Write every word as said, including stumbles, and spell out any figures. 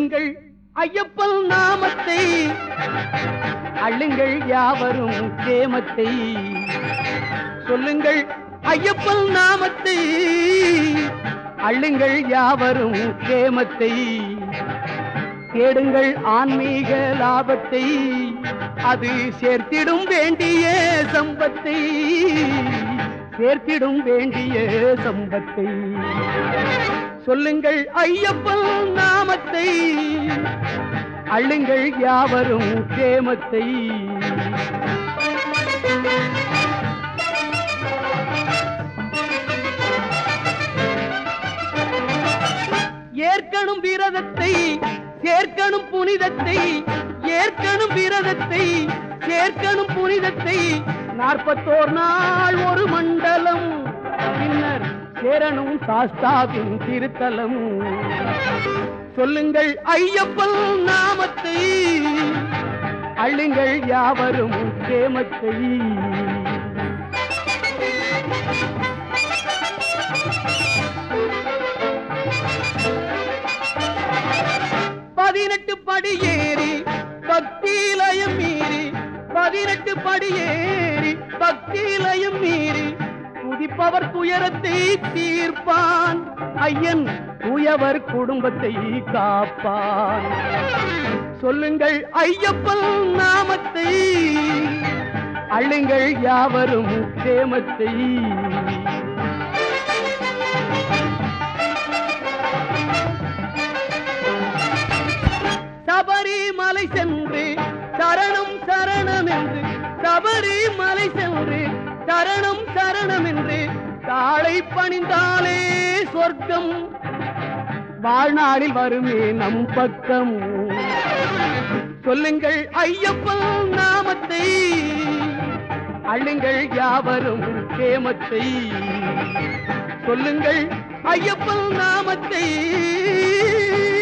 சொல்லுங்கள் ஐயப்பன் நாமத்தை, அள்ளுங்கள் யாவரும் கேமத்தை. சொல்லுங்கள் ஐயப்பன் நாமத்தை, அள்ளுங்கள் யாவரும் கேமத்தை. தேடுங்கள் ஆன்மீக லாபத்தை, அது சேர்த்திடும் வேண்டிய சம்பத்தை, சேர்த்திடும் வேண்டிய சம்பத்தை. சொல்லுங்கள் ஐயப்பன் நாமத்தை, அள்ளுங்கள் யாவரும் கேமத்தை. ஏற்கனும் விரதத்தை, சேர்க்கணும் புனிதத்தை, ஏற்கனும் விரதத்தை, சேர்க்கணும் புனிதத்தை. நாற்பத்தோர் நாள் ஒரு மண்டலம், பின்னர் சேரணும் சாஸ்தாவின் திருத்தலம். சொல்லுங்கள் ஐயப்பன் நாமத்தை, அள்ளுங்கள் யாவரும் கேமத்தை. பதினெட்டு படி ஏறி பக்திலயம் மீறி, பதினெட்டு படி ஏறி பக்திலயம் மீறி, துதிப்பவர் துயரத்தை தீர்ப்பான், ஐயன் தூயவர் குடும்பத்தை காப்பான். சொல்லுங்கள் ஐயப்பன் நாமத்தை, அள்ளுங்கள் யாவரும் கேமத்தை. சபரிமலை சென்று சரணம் சரணம் என்று, சபரிமலை சென்று சரணம் சரணம் என்று தாளை பணிந்தாலே சொர்க்கம் வாழ்நாளில் வருமே நம் பக்கம். சொல்லுங்கள் ஐயப்பன் நாமத்தை, அள்ளுங்கள் யாவரும் கேமத்தை. சொல்லுங்கள் ஐயப்பன் நாமத்தை.